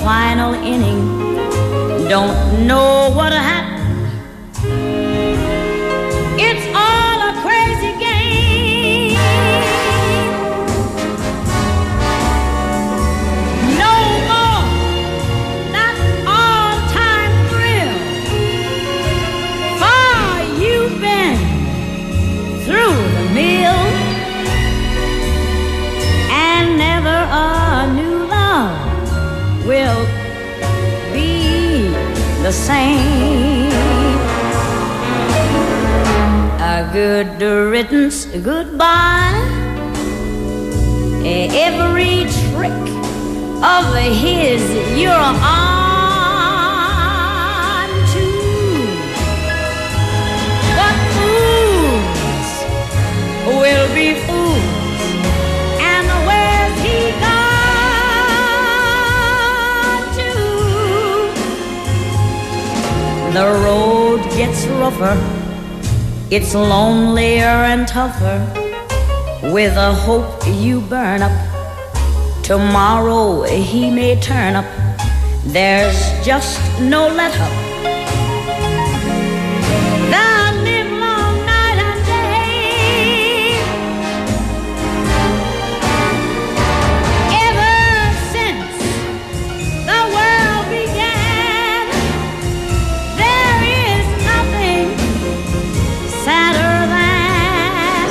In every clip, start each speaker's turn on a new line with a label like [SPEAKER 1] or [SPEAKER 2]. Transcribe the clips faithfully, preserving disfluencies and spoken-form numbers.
[SPEAKER 1] final inning. Don't know what happened. It's all a crazy game. No more that all-time thrill. Far you've been through the mill, and never a new love will be the same. A good riddance, goodbye. Every trick of his you're on to. But fools will be fools, and where's he gone to? The road gets rougher, it's lonelier and tougher. With a hope you burn up, tomorrow he may turn up. There's just no let up. The live long night and day. Ever since the world began, there is nothing sadder than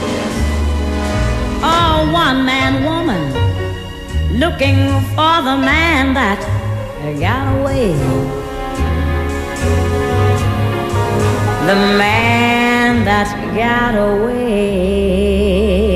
[SPEAKER 1] a one-man woman looking for the man that got away. The man that got away.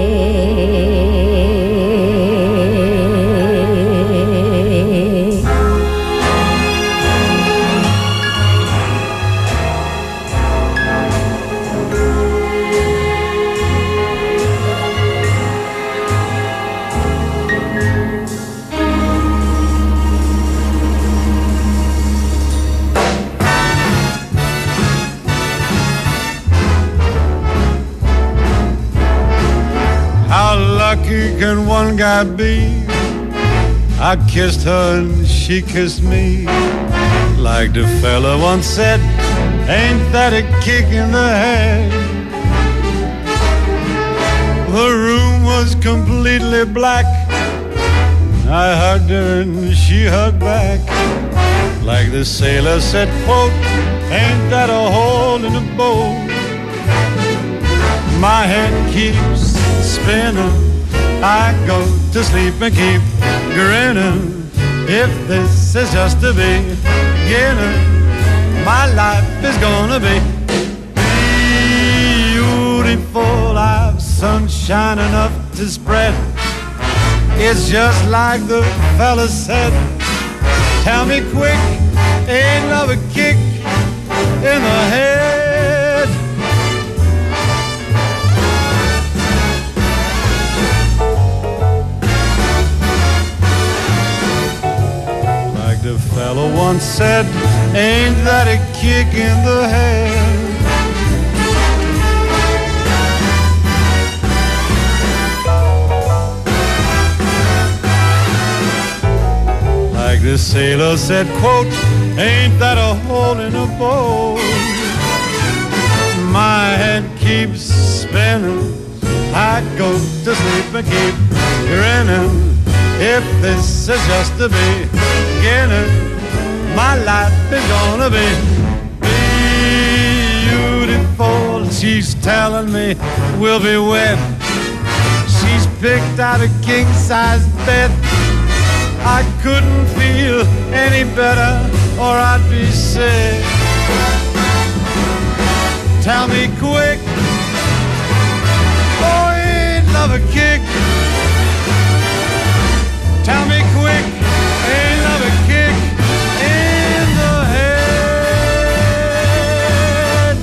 [SPEAKER 2] Lucky can one guy be? I kissed her and she kissed me. Like the fella once said, ain't that a kick in the head? The room was completely black. I hugged her and she hugged back. Like the sailor said, quote, ain't that a hole in the boat? My head keeps spinning, I go to sleep and keep grinning. If this is just the beginning, my life is gonna be beautiful. I've sunshine enough to spread. It's just like the fella said. Tell me quick, ain't love a kick in the head? The fellow once said, ain't that a kick in the head? Like the sailor said, quote, ain't that a hole in a boat? My head keeps spinning, I go to sleep and keep grinning. If this is just the beginning, my life is gonna be beautiful. She's telling me we'll be wed. She's picked out a king-size bed. I couldn't feel any better or I'd be sick. Tell me quick, oh, ain't love a kick? Tell me quick, ain't love a kick in the head?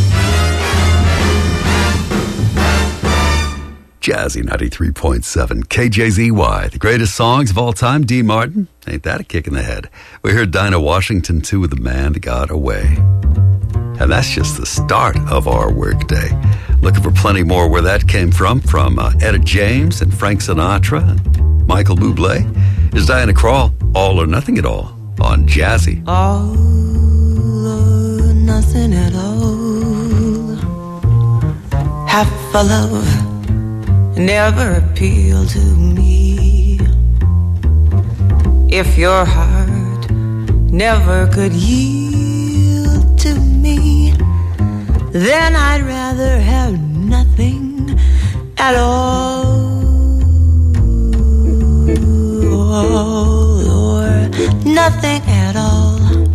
[SPEAKER 3] Jazzy ninety-three point seven, K J Z Y. The greatest songs of all time, Dean Martin. Ain't that a kick in the head? We heard Dinah Washington, too, with The Man That Got Away. And that's just the start of our workday. Looking for plenty more where that came from, from uh, Etta James and Frank Sinatra and Michael Bublé. Is Diana Krall. All or Nothing at All on Jazzy.
[SPEAKER 4] All or nothing at all. Half a love never appealed to me. If your heart never could yield to me, then I'd rather have nothing at all. Or nothing at all.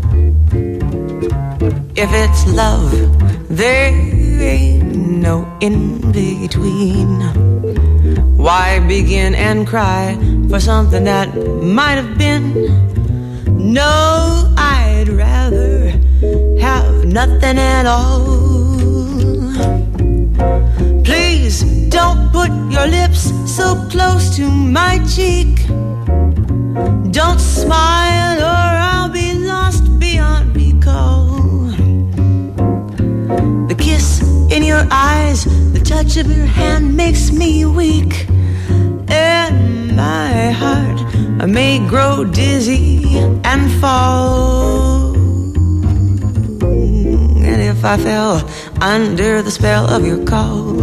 [SPEAKER 4] If it's love, there ain't no in between. Why begin and cry for something that might have been? No, I'd rather have nothing at all. Please don't put your lips so close to my cheek. Don't smile or I'll be lost beyond recall. The kiss in your eyes, the touch of your hand makes me weak. And my heart may grow dizzy and fall. And if I fell under the spell of your call,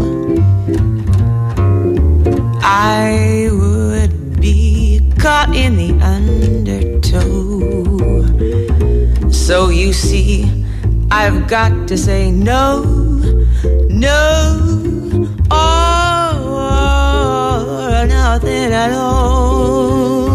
[SPEAKER 4] I would be caught in the undertow. So you see, I've got to say no, no, or nothing at all.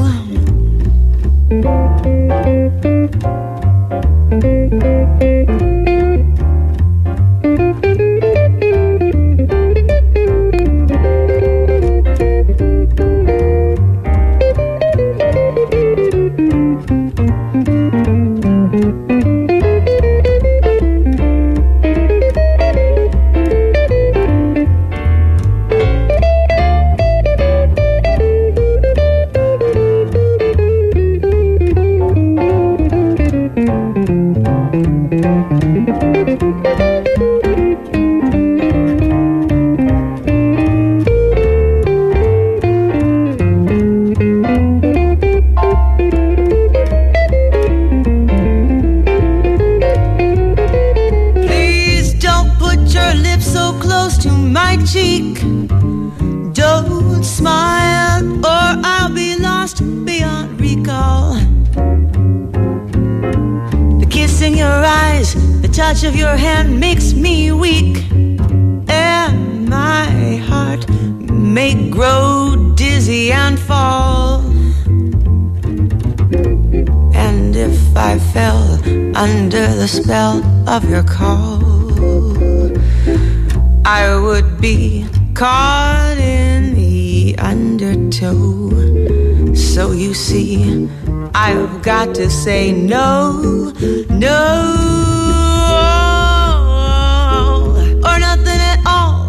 [SPEAKER 4] Of your hand makes me weak, and my heart may grow dizzy and fall. And if I fell under the spell of your call, I would be caught in the undertow. So you see, I've got to say no, no, or nothing at all.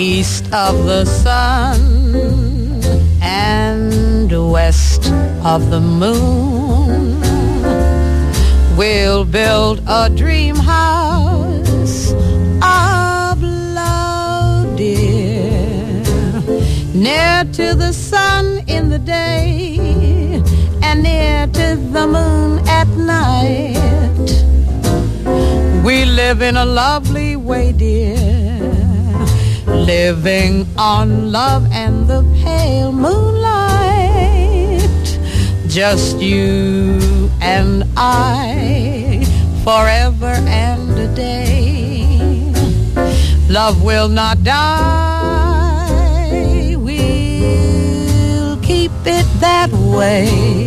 [SPEAKER 5] east of the sun and west of the moon. We'll build a dream house of love, dear, near to the sun in the day and near to the moon at night. We live in a lovely way, dear, living on love and the pale moonlight. Just you and I, forever and a day. Love will not die, we'll keep it that way.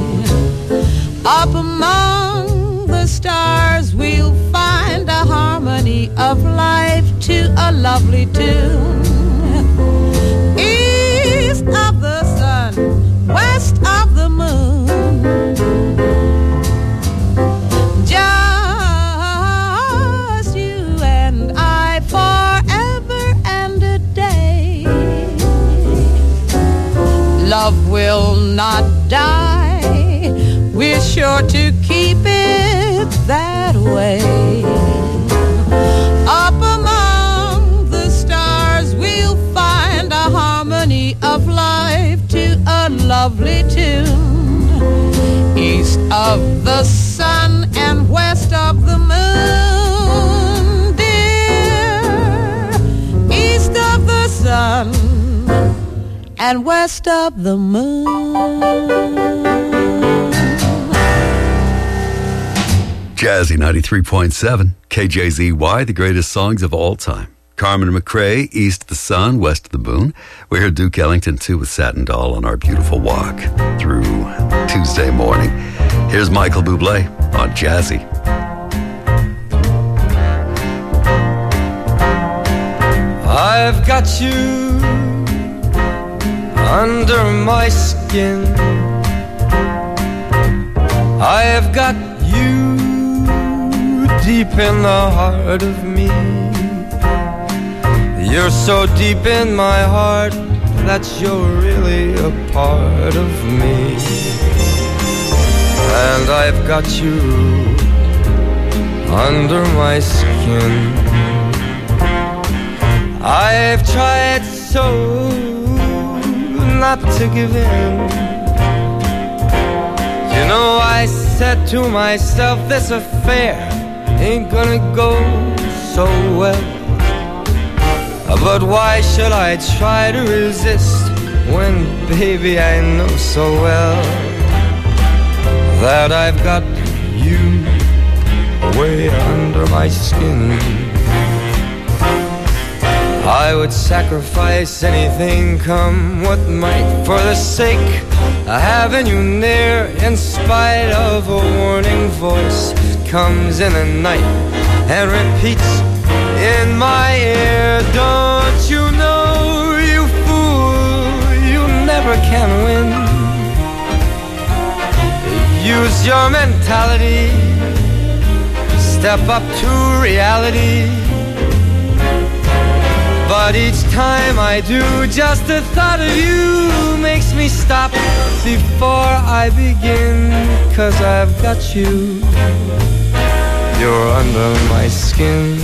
[SPEAKER 5] Up among the stars we'll find a harmony of life to a lovely tune. East of the sun, west of the moon, just you and I forever and a day. Love will not die, we're sure to keep it that way. Up among the stars we'll find a harmony of life to a lovely tune. East of the sun and west of the moon, dear. East of the sun and west of the moon.
[SPEAKER 3] Jazzy ninety-three point seven, K J Z Y, the greatest songs of all time. Carmen McRae, East of the Sun, West of the Moon. We heard Duke Ellington, too, with Satin Doll on our beautiful walk through Tuesday morning. Here's Michael Bublé on Jazzy.
[SPEAKER 6] I've got you under my skin. I have got you deep in the heart of me. You're so deep in my heart that you're really a part of me. And I've got you under my skin. I've tried so not to give in. You know, I said to myself, this affair ain't gonna go so well. But why should I try to resist when, baby, I know so well that I've got you way under my skin. I would sacrifice anything, come what might, for the sake of having you near, in spite of a warning voice that comes in the night and repeats in my ear. Don't you know, you fool, you never can win. Use your mentality, step up to reality. But each time I do, just the thought of you makes me stop before I begin. 'Cause I've got you, you're under my skin.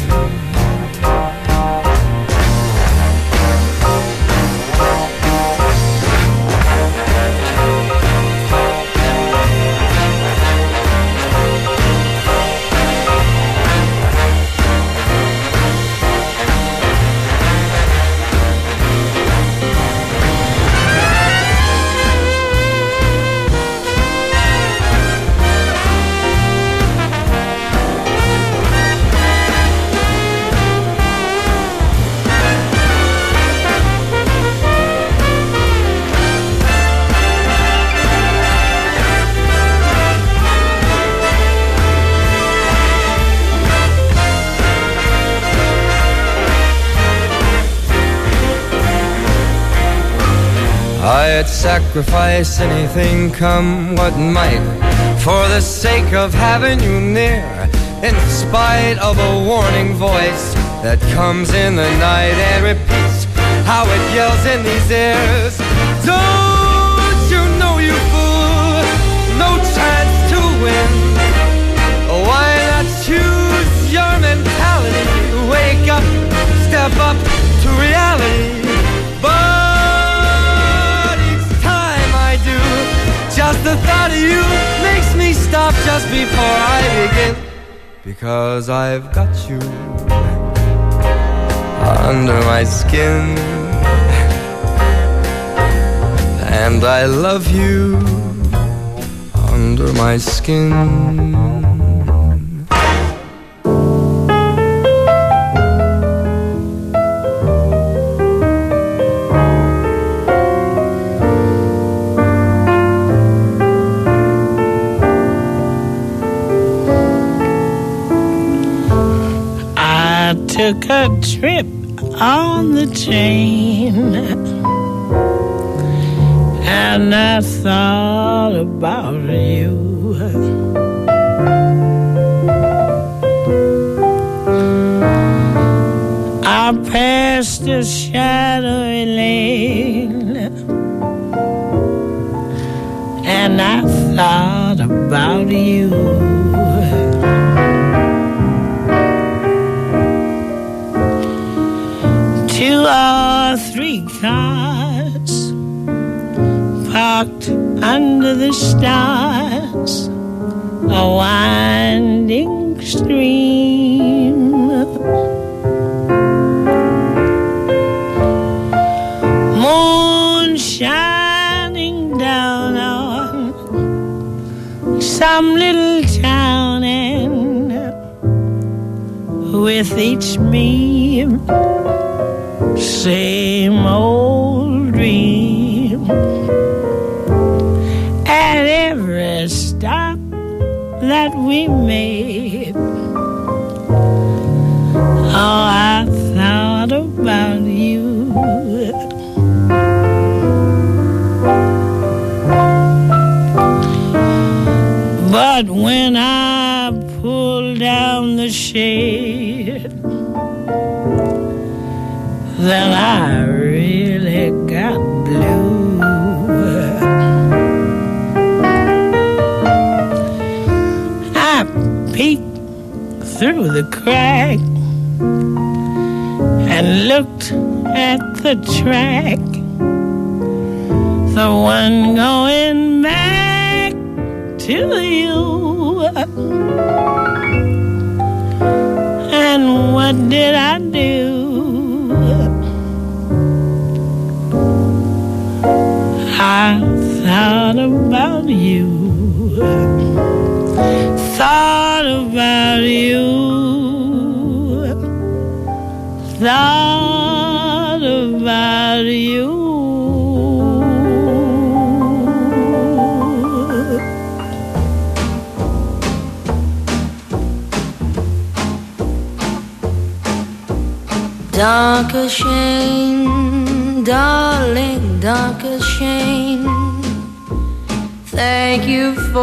[SPEAKER 6] I'd sacrifice anything, come what might, for the sake of having you near, in spite of a warning voice that comes in the night and repeats how it yells in these ears. Don't you know, you fool, no chance to win. Why not choose your mentality? Wake up, step up to reality. But each time I do, just the thought of you makes me stop just before I begin. Because I've got you under my skin, and I love you under my skin.
[SPEAKER 7] I took a trip on the train, and I thought about you. I passed a shadowy lane, and I thought about you. Two or three cars parked under the stars, a winding stream. Moon shining down on some little town, and with each beam, same old dream. At every stop that we made, oh, I thought about you. But when I pulled down the shade, then I really got blue. I peeked through the crack and looked at the track, the one going back to you. And what did I do? I thought about you, thought about you, thought about you.
[SPEAKER 8] Darker shame, darling, darker shame. Thank you for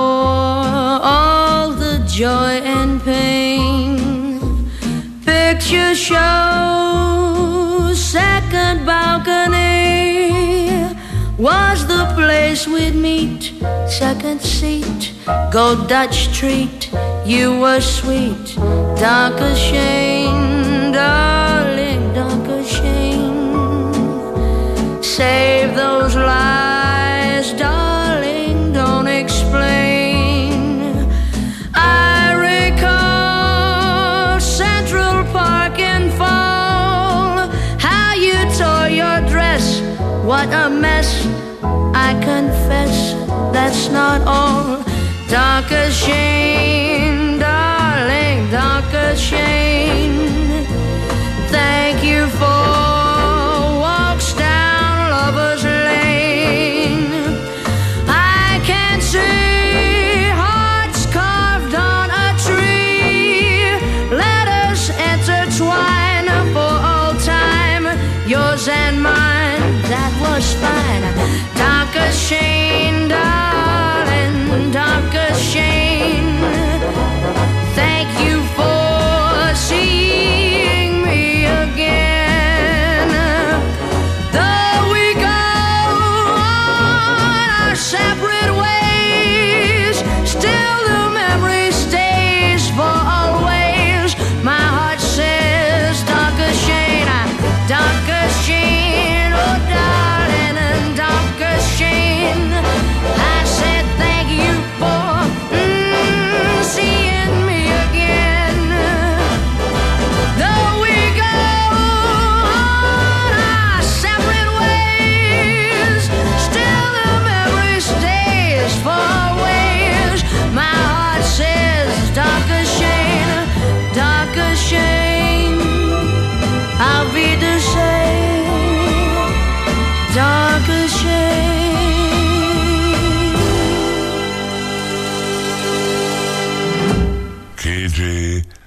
[SPEAKER 8] all the joy and pain. Picture show, second balcony was the place we'd meet. Second seat, go Dutch treat. You were sweet, darker shame, darling, darker shame. Save those lies, darling, don't explain. I recall Central Park in fall, how you tore your dress, what a mess. I confess, that's not all. Darker shame, darling, darker shame. Thank you for walks down Lover's Lane. I can see hearts carved on a tree. Let us intertwine for all time, yours and mine. That was fine. Darker shame, darling, darker shame. Thank you for seeing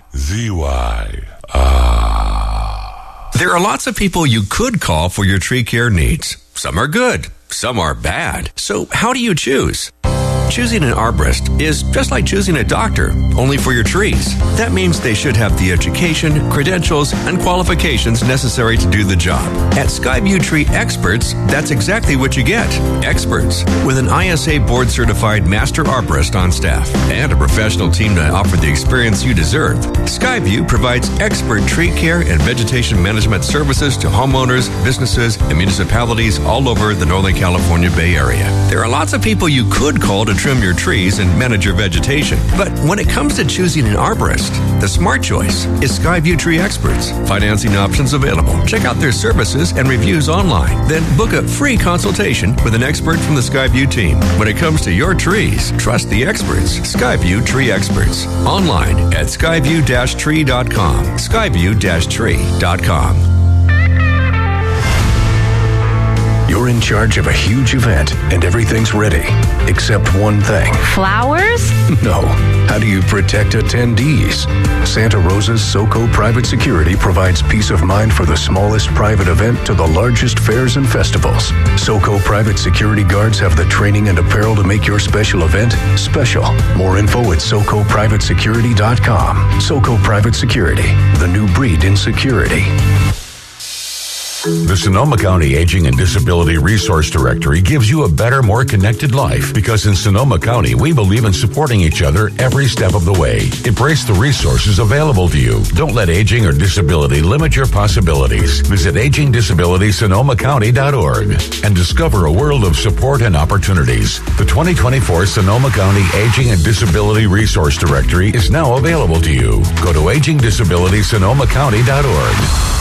[SPEAKER 9] Z Y. Ah.
[SPEAKER 10] There are lots of people you could call for your tree care needs. Some are good, some are bad. So how do you choose? Choosing an arborist is just like choosing a doctor, only for your trees. That means they should have the education, credentials, and qualifications necessary to do the job. At Skyview Tree Experts, that's exactly what you get. Experts, with an I S A board-certified master arborist on staff and a professional team to offer the experience you deserve. Skyview provides expert tree care and vegetation management services to homeowners, businesses, and municipalities all over the Northern California Bay Area. There are lots of people you could call to trim your trees and manage your vegetation. But when it comes to choosing an arborist, the smart choice is Skyview Tree Experts. Financing options available. Check out their services and reviews online. Then book a free consultation with an expert from the Skyview team. When it comes to your trees, trust the experts. Skyview Tree Experts. Online at skyview dash tree dot com. skyview dash tree dot com.
[SPEAKER 11] You're in charge of a huge event and everything's ready, except one thing.
[SPEAKER 12] Flowers?
[SPEAKER 11] No. How do you protect attendees? Santa Rosa's SoCo Private Security provides peace of mind for the smallest private event to the largest fairs and festivals. SoCo Private Security Guards have the training and apparel to make your special event special. More info at soco private security dot com. SoCo Private Security, the new breed in security.
[SPEAKER 9] The Sonoma County Aging and Disability Resource Directory gives you a better, more connected life because in Sonoma County, we believe in supporting each other every step of the way. Embrace the resources available to you. Don't let aging or disability limit your possibilities. Visit aging disability sonoma county dot org and discover a world of support and opportunities. The twenty twenty-four Sonoma County Aging and Disability Resource Directory is now available to you. Go to aging disability sonoma county dot org.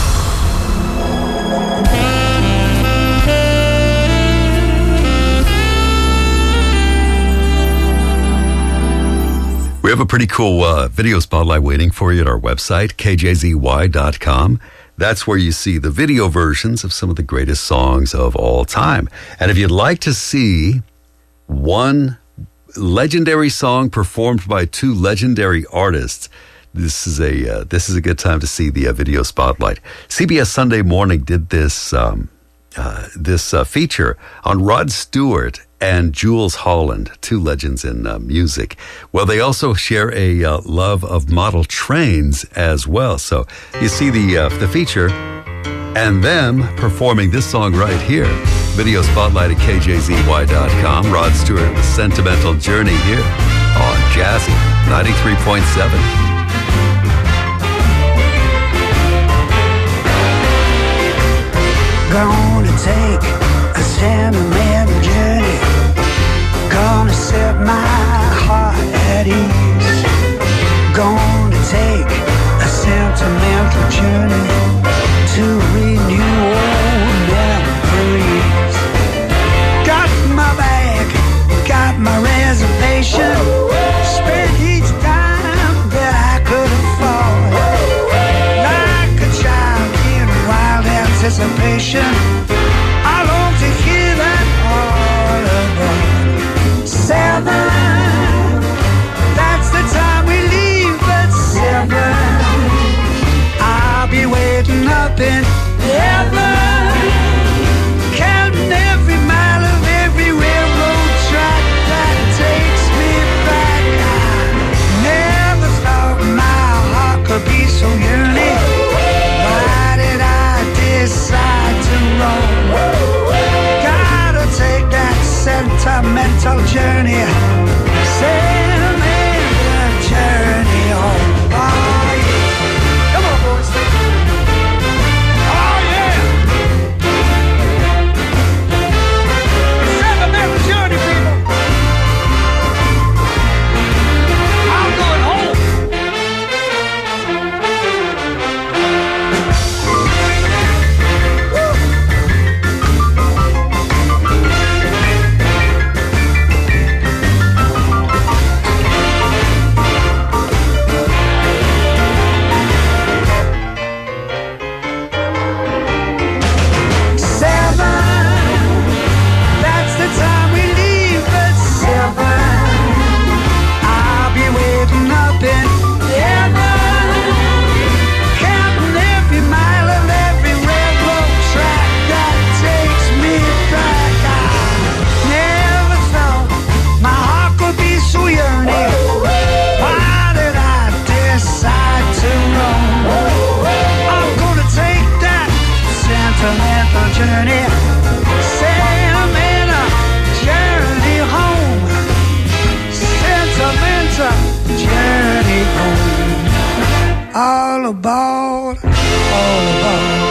[SPEAKER 3] We have a pretty cool uh, video spotlight waiting for you at our website, K J Z Y dot com. That's where you see the video versions of some of the greatest songs of all time. And if you'd like to see one legendary song performed by two legendary artists, this is a uh, this is a good time to see the uh, video spotlight. C B S Sunday Morning did this um, uh, this uh, feature on Rod Stewart and Jules Holland, two legends in uh, music. Well, they also share a uh, love of model trains as well. So you see the uh, the feature and them performing this song right here. Video spotlight at K J Z Y dot com. Rod Stewart with Sentimental Journey here on Jazzy ninety-three point seven.
[SPEAKER 13] Gonna take a sentimental journey, gonna set my heart at ease. Gonna take a sentimental journey to renew old memories. Got my bag, got my reservation, spent each dime that I could afford. Like a child in wild anticipation, I long to hear that all aboard. Seven, that's the time we leave at seven. I'll be waiting up in heaven, counting every mile of every railroad track that takes me back. I never thought my heart could be so yearning. Why did I decide to roam? Gotta take that sentimental journey, sentimental journey home. Oh yeah, come on boys. Oh yeah, sentimental journey, people. I'm going home. all aboard, all aboard.